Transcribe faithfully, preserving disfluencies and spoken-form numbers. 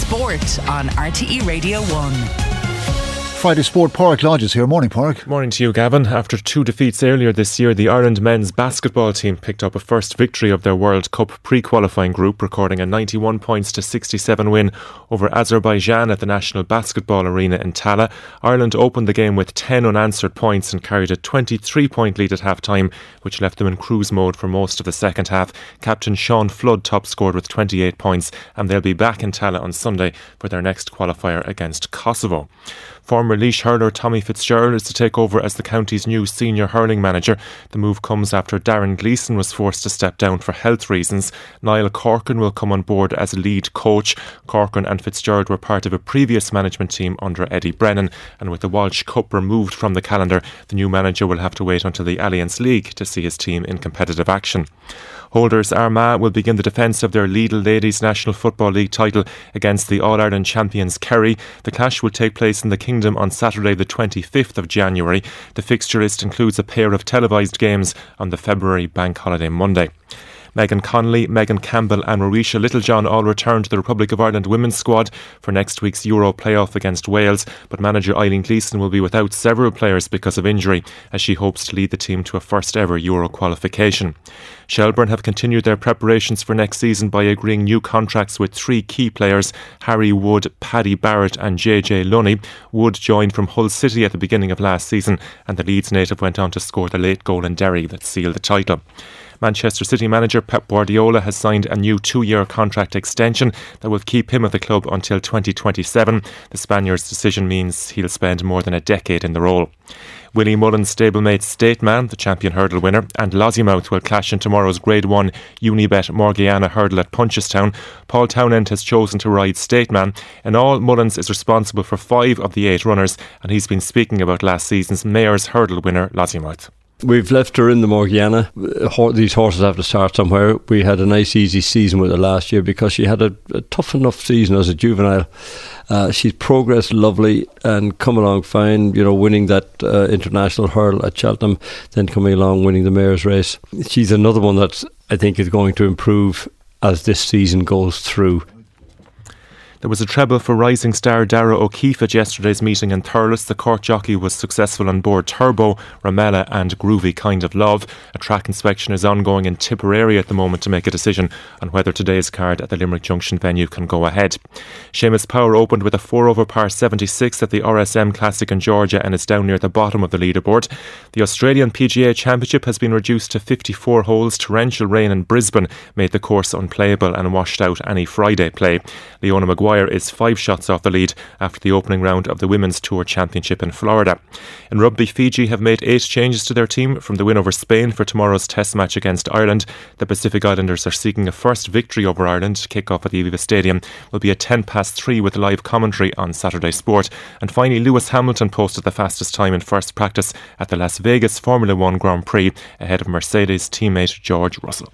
Sport on R T E Radio one. Friday Sport, Pádraig Lodges here. Morning, Pádraig. Morning to you, Gavin. After two defeats earlier this year, the Ireland men's basketball team picked up a first victory of their World Cup pre-qualifying group, recording a ninety-one points to sixty-seven win over Azerbaijan at the National Basketball Arena in Tallaght. Ireland opened the game with ten unanswered points and carried a twenty-three point lead at half-time, which left them in cruise mode for most of the second half. Captain Sean Flood top scored with twenty-eight points, and they'll be back in Tallaght on Sunday for their next qualifier against Kosovo. Former Laois hurler Tommy Fitzgerald is to take over as the county's new senior hurling manager. The move comes after Darren Gleeson was forced to step down for health reasons. Niall Corcoran will come on board as lead coach. Corcoran and Fitzgerald were part of a previous management team under Eddie Brennan, and with the Walsh Cup removed from the calendar, the new manager will have to wait until the Alliance League to see his team in competitive action. Holders Armagh will begin the defence of their Lidl Ladies National Football League title against the All-Ireland champions Kerry. The clash will take place in the Kingdom on Saturday the twenty-fifth of January. The fixture list includes a pair of televised games on the February bank holiday Monday. Megan Connolly, Megan Campbell and Marisha Littlejohn all return to the Republic of Ireland women's squad for next week's Euro playoff against Wales, but manager Eileen Gleeson will be without several players because of injury, as she hopes to lead the team to a first ever Euro qualification. Shelbourne have continued their preparations for next season by agreeing new contracts with three key players, Harry Wood, Paddy Barrett and J J Lunny. Wood joined from Hull City at the beginning of last season, and the Leeds native went on to score the late goal in Derry that sealed the title. Manchester City manager Pep Guardiola has signed a new two-year contract extension that will keep him at the club until twenty twenty-seven. The Spaniard's decision means he'll spend more than a decade in the role. Willie Mullen's stablemate Stateman, the champion hurdle winner, and Lossiemouth will clash in tomorrow's Grade one Unibet Morgiana hurdle at Punchestown. Paul Townend has chosen to ride Stateman. In all, Mullins is responsible for five of the eight runners, and he's been speaking about last season's Mayor's hurdle winner, Lossiemouth. We've left her in the Morgiana. These horses have to start somewhere. We had a nice easy season with her last year because she had a, a tough enough season as a juvenile. Uh, she's progressed lovely and come along fine, you know, winning that uh, international hurdle at Cheltenham, then coming along winning the Mayor's race. She's another one that I think is going to improve as this season goes through. There was a treble for rising star Dara O'Keefe at yesterday's meeting in Thurles. The court jockey was successful on board Turbo, Ramella and Groovy Kind of Love. A track inspection is ongoing in Tipperary at the moment to make a decision on whether today's card at the Limerick Junction venue can go ahead. Seamus Power opened with a four over par seventy-six at the R S M Classic in Georgia and is down near the bottom of the leaderboard. The Australian P G A Championship has been reduced to fifty-four holes. Torrential rain in Brisbane made the course unplayable and washed out any Friday play. Leona Maguire is five shots off the lead after the opening round of the Women's Tour Championship in Florida. In rugby, Fiji have made eight changes to their team from the win over Spain for tomorrow's test match against Ireland. The Pacific Islanders are seeking a first victory over Ireland. Kick-off at the Aviva Stadium will be at ten past three with live commentary on Saturday Sport. And finally, Lewis Hamilton posted the fastest time in first practice at the Las Vegas Formula One Grand Prix ahead of Mercedes teammate George Russell.